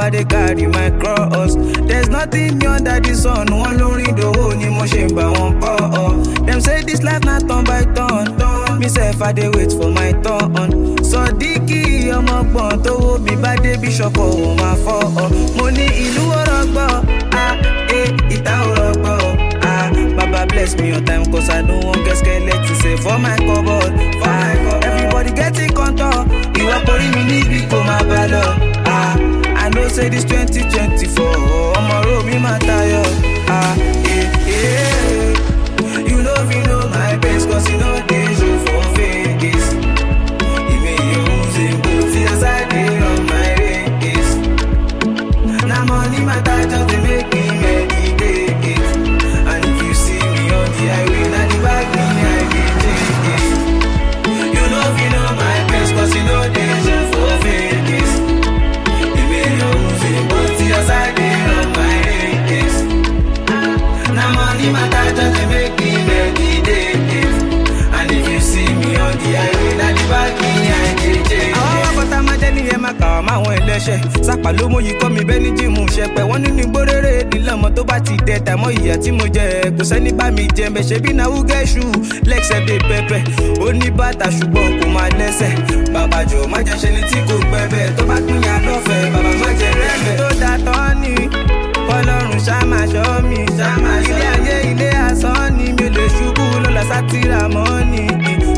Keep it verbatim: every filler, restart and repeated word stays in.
I dey carry my cross. There's nothing new under the sun. One lórí ìdòwò ni mo ṣe ń bá wọn kọ́. Dem say this life na turn by turn. Me sef I dey wait for my turn. Sọ̀díkì ọmọgbọ̀n tó wo mi bá débi ṣọkọ̀ òun máa fọ́ ọ. Mo ní ìlú ọ̀rọ̀gbọ̀, ah, eh, ìta ọ̀rọ̀gbọ̀, ah. Baba bless me on time cause I don't want get skeleton say for my cupboard. Ah, everybody getting contour. Ìwà porí mi níbi kò máa bá lọ. Ah, I know say this twenty twenty-four ọmọ ro mi máa tayọ. Ah, eh, eh. You know if you know my best cause you know dey show for face. Even your own go see as I dey on my race. Na money matter just dey make me meditate. And if you see me on the highway, na the bag me I dey take it. You know if you know my best cause you know dey show for face. Even your own go see as I dey on my race. Na money matter just dey make me meditate. And if you see me on the highway, na the bag me I dey take it. Àwọn akọta máa jẹ́ níyẹn máa kà wá máa wọn ẹlẹ́ṣẹ̀. Sápà ló mú yìí kọ́ mi bẹ́ẹ̀ ní jíìmù ṣẹpẹ̀. Wọ́n nínú gbóréré ìdílọ́mọ tó bá ti dẹ̀ tàmọ́ ìyá tí mo jẹ. Kò sẹ́ni bá mi jẹ mbẹ̀ ṣe bí na who get shoe. Lẹ́ksẹ̀ dé pẹpẹ. Ó ní bàtà ṣùgbọ́n kò máa lẹ́sẹ̀. Bàbá jọ má jẹ́ ṣe ni tí kò gbẹ̀bẹ̀. Tó bá pín yàn lọ́fẹ̀ẹ́, bàbá má jẹ rẹ́bẹ̀. Tó da tán ni Ọlọ́run ṣá máa ṣọ́ mi. Ilé ayé ilé asán ni mi ò lè ṣubú lọ́la sátìrà mọ́ ni.